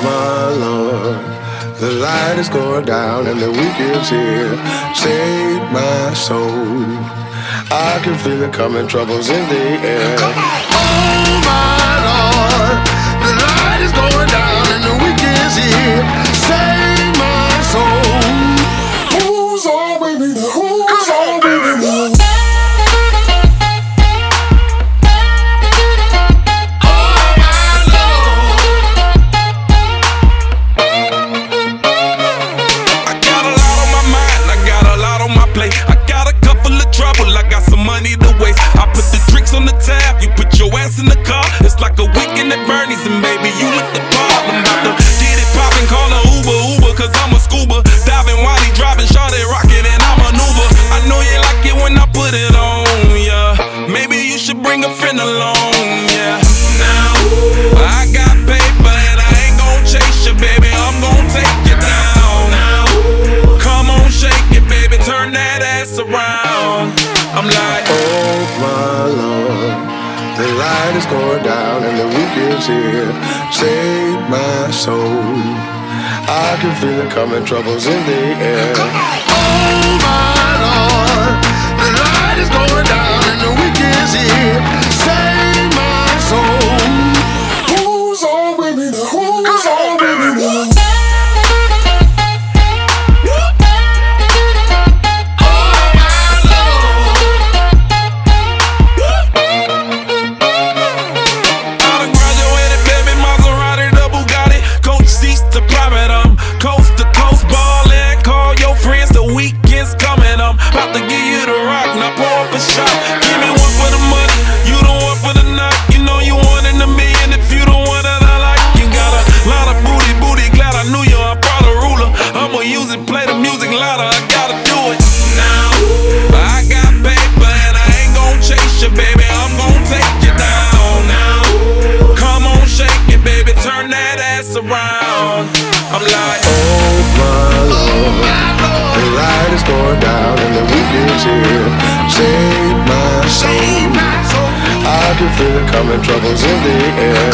my Lord, the light is going down and the week is here. Save my soul. I can feel it coming, troubles in the air. Oh my Lord, the light is going down and the week is here. Save my soul. Who's on with me now? Who's on with me now? I got a couple of trouble, I got some money to waste. I put the drinks on the tab, you put your ass in the car. It's like a weekend at Bernie's, and baby, you look the part. I'm about to get it poppin', call a Uber, cause I'm a scuba diving while he driving, shawty rockin', and I maneuver. I know you like it when I put it on, yeah. Maybe you should bring a friend along, yeah. Now, I got paper and I ain't gon' chase you, baby, I'm gon' take you down. Now, come on, shake it, baby, turn that ass around. I'm like, oh my Lord, the light is going down and the week is here. Save my soul. I can feel it coming, troubles in the air. Oh my Lord, the light is going down and the week is here. Save my soul. Who's on with me now? Who's on with me now? About to give you the rock, now pour up a shot. Give me one for the money, you the one for the night. You know you one in a million if you the one that I like. You got a lot of booty, glad I knew you. I brought a ruler, I'ma use it, play the music louder. I gotta do it now. I got paper and I ain't gon' chase you, baby. I'm gon' take you down now. Come on, shake it, baby, turn that ass around. I'm like, oh my Lord, the light is going down and the week is here. Save my soul. I can feel it coming, troubles in the air.